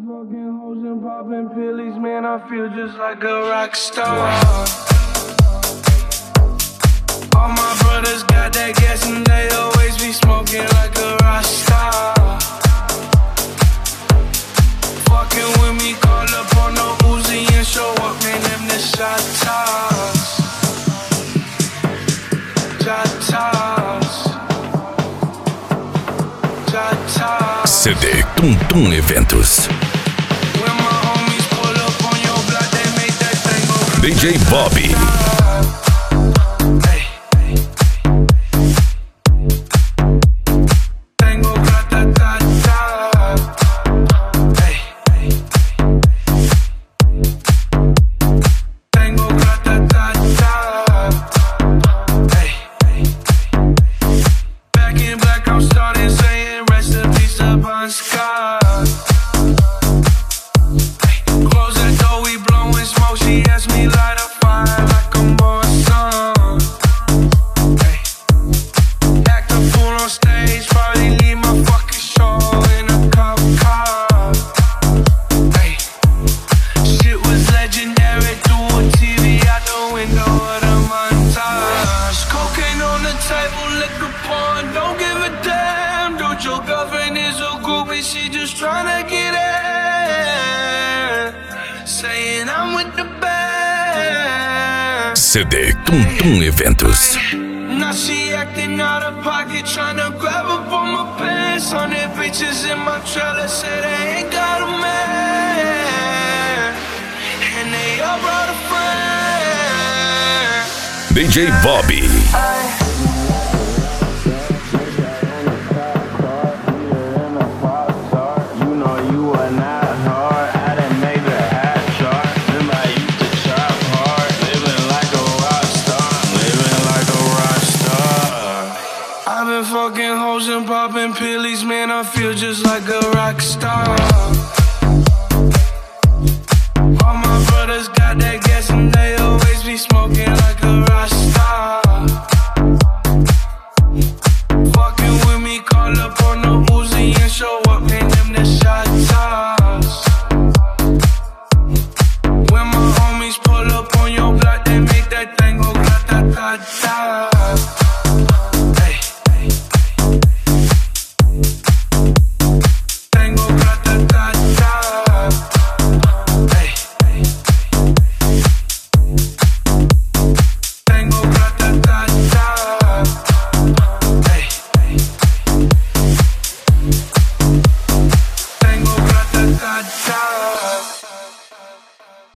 fucking hoes and popping pillies, man, I feel just like a rock star. All my brothers got that gas and they always be smoking like a rock star. Fucking with me, call up on no Uzi and show up, man, them the shot toss. Shot toss. Shot toss. CD Tum Tum Eventos. DJ Bobby. Back in black, I'm starting saying rest in peace to Bon Scott. Close that door, we blowing smoke. She asked me light a fire like I'm born son. Act a fool on stage, probably leave my fucking show in a cop car. Shit was legendary through a TV out the window of the montage. Cocaine on the table, liquor porn, don't give a damn. Dude, your girlfriend is a groupie, she just tryna get in. Saying I'm with the band. CD Tum Tum Eventos. Now she acting out of pocket, tryna grab up on my pants. 100 bitches in my trailer, say they ain't got a man, and they all brought a friend. DJ Bobby. Fucking hoes and popping pillies, man, I feel just like a rock star.